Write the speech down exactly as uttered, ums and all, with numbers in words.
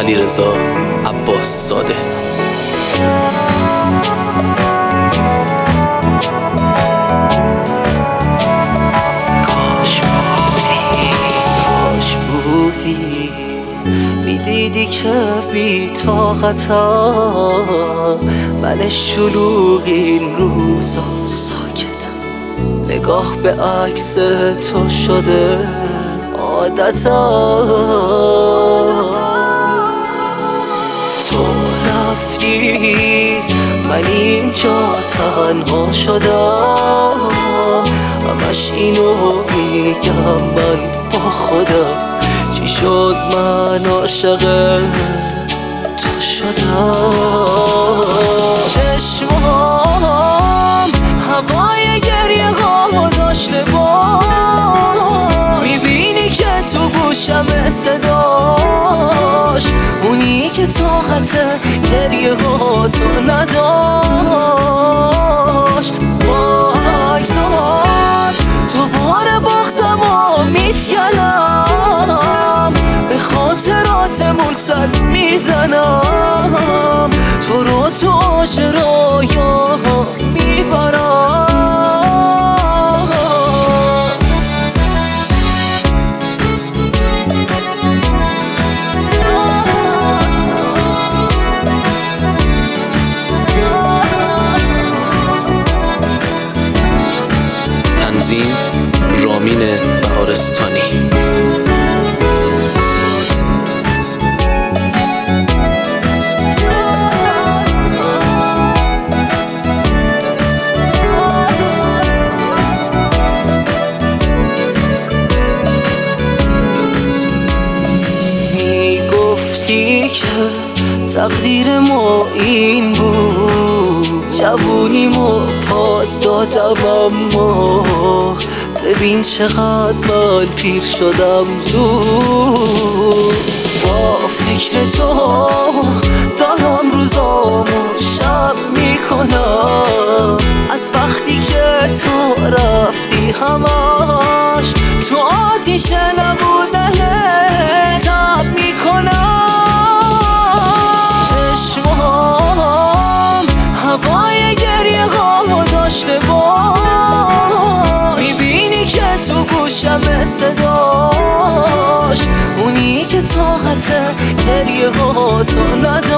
علیرضا عباس زاده. کاش بودی میدیدی که بی طاقتم، من شلوغ این روزا ساکتم، نگاه به عکس تو شده عادتم. تو رفتی من اینجا تنها شدم، همش اینو میگم من با خودم، چی شد من عاشق تو شدم. چشمام هوای گریه ها داشته با، میبینی که تو گوشم صداش، اونی که طاقت گریه ها تو نداشت. وایساد دوباره بغزم و میشکنم، به خاطراتمون سر میزنم، تو رو تو آشرایا میبرم. تنظیم رامین بهارستانی. میگفتی که تقدیر ما این بود، جوونیمو پا دادم، اما ببین چقدر من پیر شدم زود. با فکر تو دارم روزامو شب میکنم، از وقتی که تو رفتی همش تو آتیش نبودن تب میکنم. چشمام هوای گریه ها داشته با، میبینی که تو گوشم صداش، اونی که طاقت گریه ها تو نداشت.